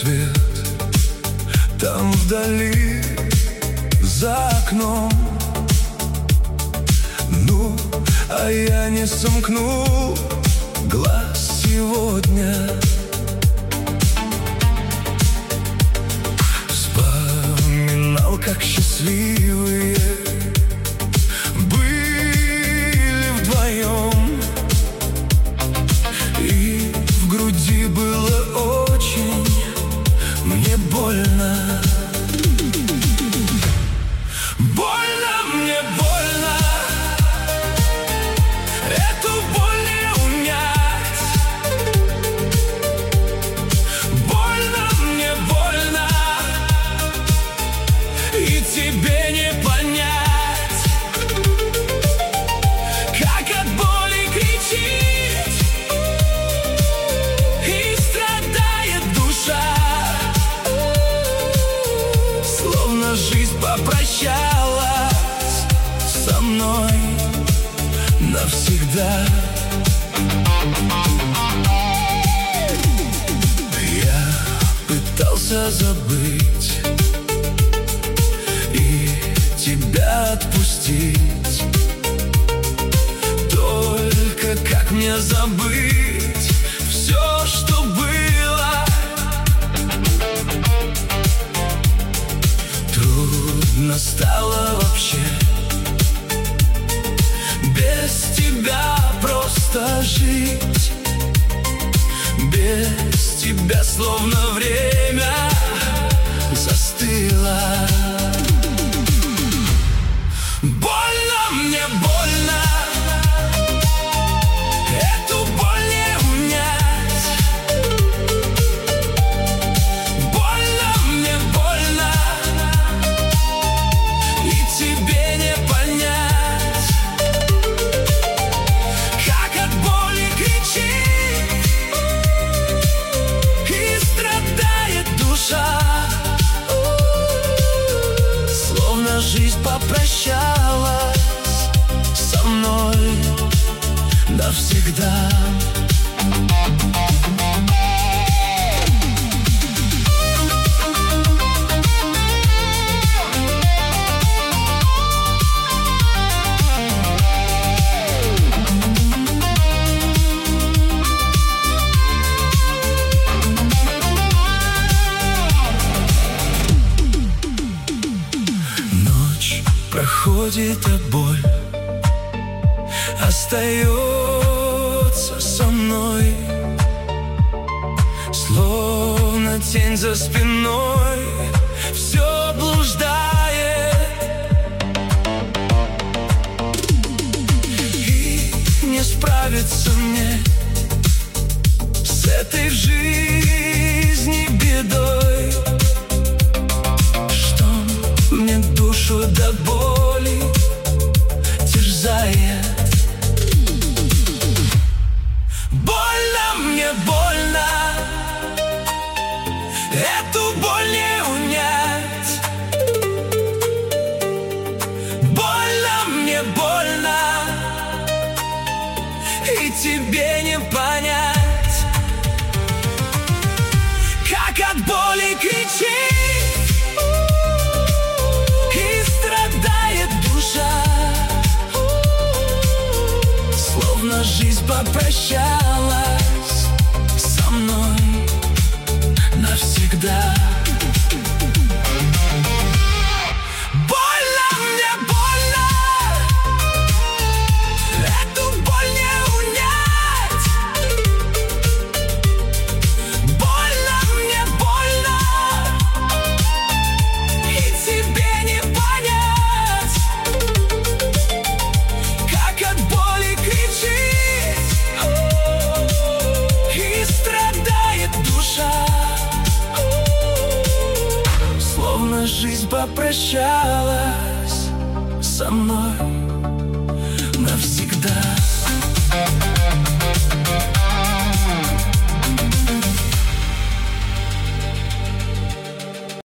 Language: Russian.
свет там вдали, за окном. Ну, а я не сомкну глаз сегодня. Вспоминал, как счастливые были вдвоем, и в груди было очень мне больно. Больно, мне больно, эту боль не унять. Больно, мне больно, и тебе не понять, как от боли кричит и страдает душа, словно жизнь попрощалась со мной навсегда. Я пытался забыть и тебя отпустить, только как мне забыть все, что было? Трудно стало вообще без тебя просто жить. Без тебя словно время застыло. Больно, мне больно, эту боль не унять. Больно, мне больно, и тебе не понять, как от боли кричит и страдает душа, словно жизнь попрощалась со мной навсегда. Ночь проходит, а боль остается со мной, словно тень за спиной все блуждает. И не справиться мне с этой жизни бедой, что мне душу до боли терзает. Больно, мне больно, эту боль не унять. Больно, мне больно, и тебе не понять, как от боли кричит и страдает душа, словно жизнь попрощалась со мной навсегда. Больно, мне больно, эту боль не унять. Больно, мне больно, и тебе не понять, как от боли кричит и страдает душа, словно жизнь попрощалась со мной